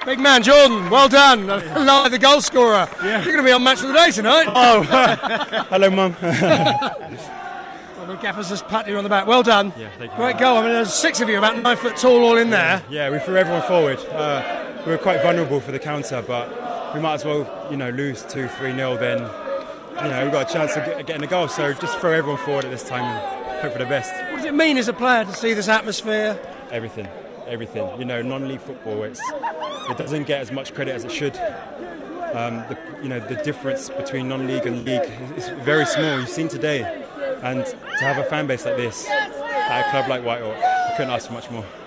Big man, Jordan, well done. Like the goal scorer. Yeah. You're going to be on Match of the Day tonight. Oh, hello, Mum. The Gaffers just pat you on the back. Well done. Yeah, thank you. Great goal. I mean, there's 6 of you, about 9 foot tall, all in there. Yeah, we threw everyone forward. We were quite vulnerable for the counter, but we might as well, lose 2-3-0. Then, we've got a chance of getting a goal. So just throw everyone forward at this time and hope for the best. What does it mean as a player to see this atmosphere? Everything. Non-league football, it doesn't get as much credit as it should. The difference between non-league and league is very small. You've seen today, and to have a fan base like this at a club like Whitehawk, I couldn't ask for much more.